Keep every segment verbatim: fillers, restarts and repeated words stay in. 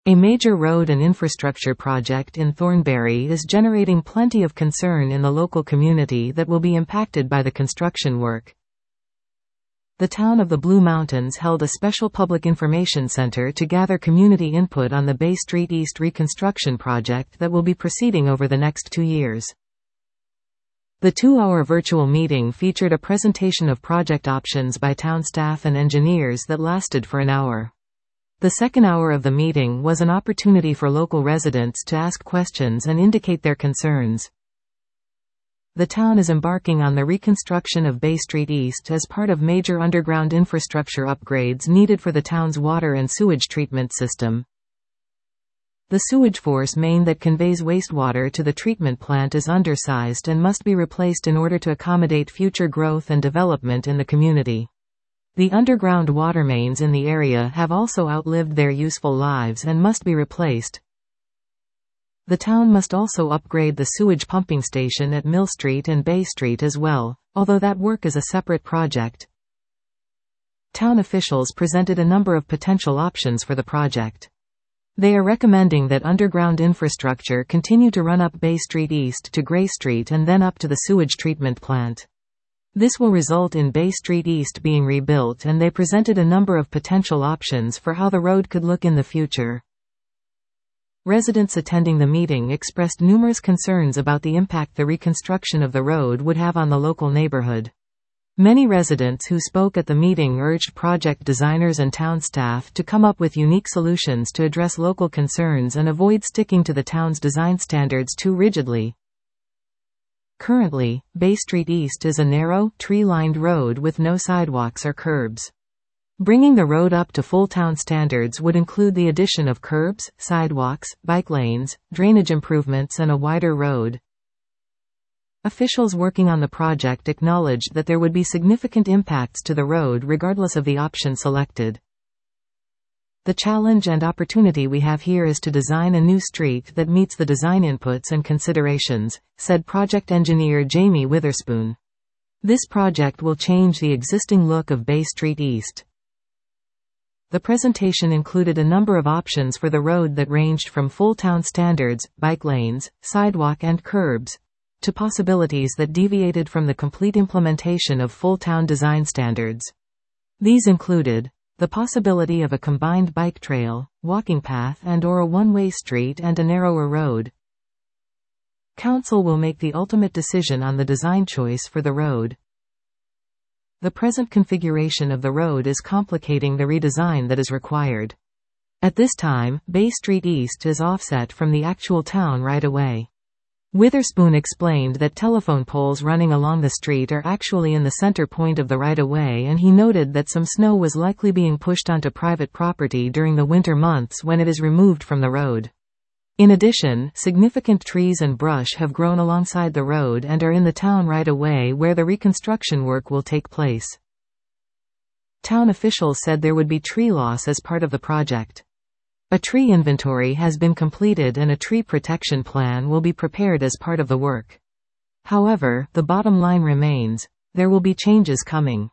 A major road and infrastructure project in Thornbury is generating plenty of concern in the local community that will be impacted by the construction work. The town of the Blue Mountains held a special public information center to gather community input on the Bay Street East reconstruction project that will be proceeding over the next two years. The two-hour virtual meeting featured a presentation of project options by town staff and engineers that lasted for an hour. The second hour of the meeting was an opportunity for local residents to ask questions and indicate their concerns. The town is embarking on the reconstruction of Bay Street East as part of major underground infrastructure upgrades needed for the town's water and sewage treatment system. The sewage force main that conveys wastewater to the treatment plant is undersized and must be replaced in order to accommodate future growth and development in the community. The underground water mains in the area have also outlived their useful lives and must be replaced. The town must also upgrade the sewage pumping station at Mill Street and Bay Street as well, although that work is a separate project. Town officials presented a number of potential options for the project. They are recommending that underground infrastructure continue to run up Bay Street East to Gray Street and then up to the sewage treatment plant. This will result in Bay Street East being rebuilt, and they presented a number of potential options for how the road could look in the future. Residents attending the meeting expressed numerous concerns about the impact the reconstruction of the road would have on the local neighborhood. Many residents who spoke at the meeting urged project designers and town staff to come up with unique solutions to address local concerns and avoid sticking to the town's design standards too rigidly. Currently, Bay Street East is a narrow, tree-lined road with no sidewalks or curbs. Bringing the road up to full town standards would include the addition of curbs, sidewalks, bike lanes, drainage improvements and a wider road. Officials working on the project acknowledged that there would be significant impacts to the road regardless of the option selected. The challenge and opportunity we have here is to design a new street that meets the design inputs and considerations, said project engineer Jamie Witherspoon. This project will change the existing look of Bay Street East. The presentation included a number of options for the road that ranged from full town standards, bike lanes, sidewalk and curbs, to possibilities that deviated from the complete implementation of full town design standards. These included the possibility of a combined bike trail, walking path and or a one-way street and a narrower road. Council will make the ultimate decision on the design choice for the road. The present configuration of the road is complicating the redesign that is required. At this time, Bay Street East is offset from the actual town right away. Witherspoon explained that telephone poles running along the street are actually in the center point of the right-of-way, and he noted that some snow was likely being pushed onto private property during the winter months when it is removed from the road. In addition, significant trees and brush have grown alongside the road and are in the town right-of-way where the reconstruction work will take place. Town officials said there would be tree loss as part of the project. A tree inventory has been completed and a tree protection plan will be prepared as part of the work. However, the bottom line remains: there will be changes coming.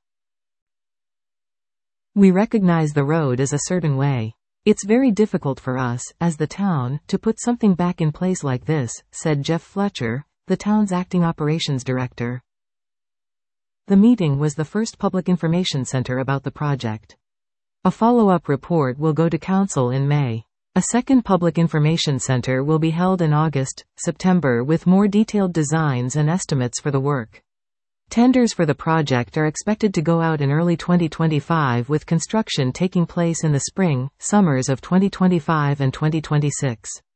We recognize the road is a certain way. It's very difficult for us, as the town, to put something back in place like this, said Jeff Fletcher, the town's acting operations director. The meeting was the first public information center about the project. A follow-up report will go to council in May. A second public information center will be held in August, September with more detailed designs and estimates for the work. Tenders for the project are expected to go out in early twenty twenty-five, with construction taking place in the spring, summers of twenty twenty-five and twenty twenty-six.